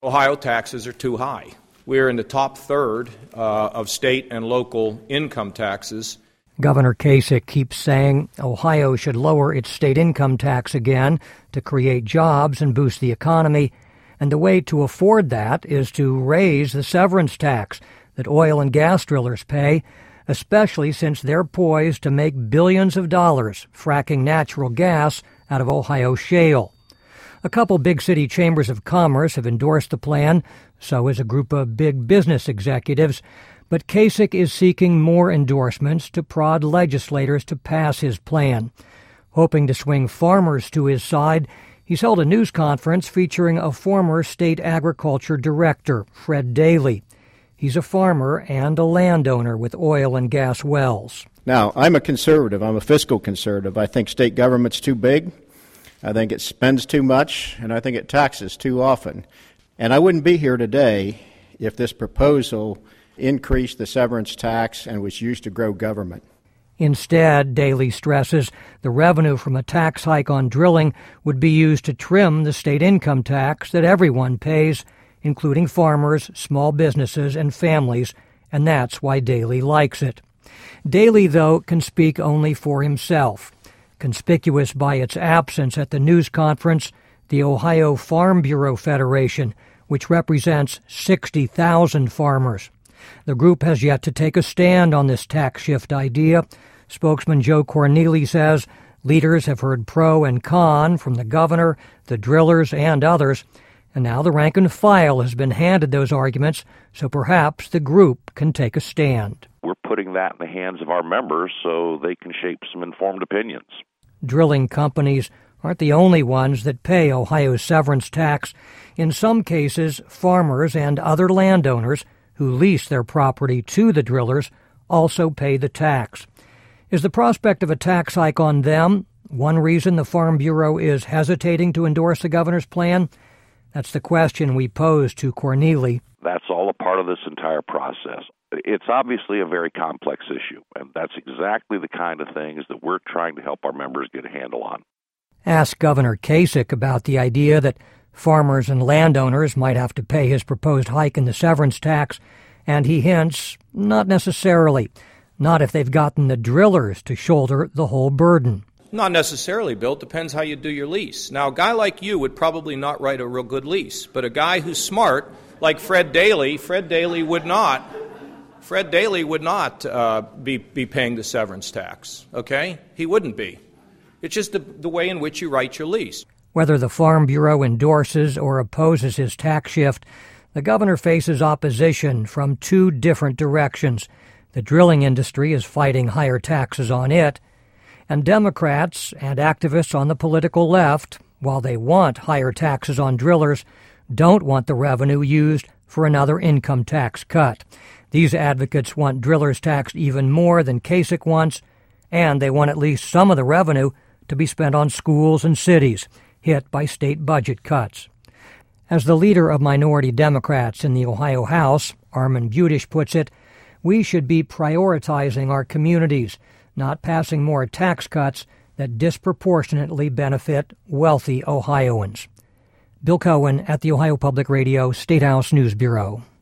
Ohio taxes are too high. We're in the top third of state and local income taxes. Governor Kasich keeps saying Ohio should lower its state income tax again to create jobs and boost the economy, and the way to afford that is to raise the severance tax that oil and gas drillers pay, especially since they're poised to make billions of dollars fracking natural gas out of Ohio shale. A couple big city chambers of commerce have endorsed the plan, so has a group of big business executives, but Kasich is seeking more endorsements to prod legislators to pass his plan. Hoping to swing farmers to his side, he's held a news conference featuring a former state agriculture director, Fred Daly. He's a farmer and a landowner with oil and gas wells. Now, I'm a conservative. I'm a fiscal conservative. I think state government's too big. I think it spends too much, and I think it taxes too often. And I wouldn't be here today if this proposal increased the severance tax and was used to grow government. Instead, Daly stresses, the revenue from a tax hike on drilling would be used to trim the state income tax that everyone pays, including farmers, small businesses, and families, and that's why Daly likes it. Daly, though, can speak only for himself. Conspicuous by its absence at the news conference, the Ohio Farm Bureau Federation, which represents 60,000 farmers. The group has yet to take a stand on this tax shift idea. Spokesman Joe Corneli says leaders have heard pro and con from the governor, the drillers, and others, and now the rank and file has been handed those arguments, so perhaps the group can take a stand. We're putting that in the hands of our members so they can shape some informed opinions. Drilling companies aren't the only ones that pay Ohio's severance tax. In some cases, farmers and other landowners who lease their property to the drillers also pay the tax. Is the prospect of a tax hike on them one reason the Farm Bureau is hesitating to endorse the governor's plan? That's the question we posed to Corneli. That's all a part of this entire process. It's obviously a very complex issue, and that's exactly the kind of things that we're trying to help our members get a handle on. Ask Governor Kasich about the idea that farmers and landowners might have to pay his proposed hike in the severance tax, and he hints, not necessarily, not if they've gotten the drillers to shoulder the whole burden. Not necessarily, Bill. It depends how you do your lease. Now, a guy like you would probably not write a real good lease, but a guy who's smart, like Fred Daly would not be paying the severance tax, okay? He wouldn't be. It's just the way in which you write your lease. Whether the Farm Bureau endorses or opposes his tax shift, the governor faces opposition from two different directions. The drilling industry is fighting higher taxes on it, and Democrats and activists on the political left, while they want higher taxes on drillers, don't want the revenue used for another income tax cut. These advocates want drillers taxed even more than Kasich wants, and they want at least some of the revenue to be spent on schools and cities hit by state budget cuts. As the leader of minority Democrats in the Ohio House, Armond Budish, puts it, we should be prioritizing our communities, not passing more tax cuts that disproportionately benefit wealthy Ohioans. Bill Cohen at the Ohio Public Radio State House News Bureau.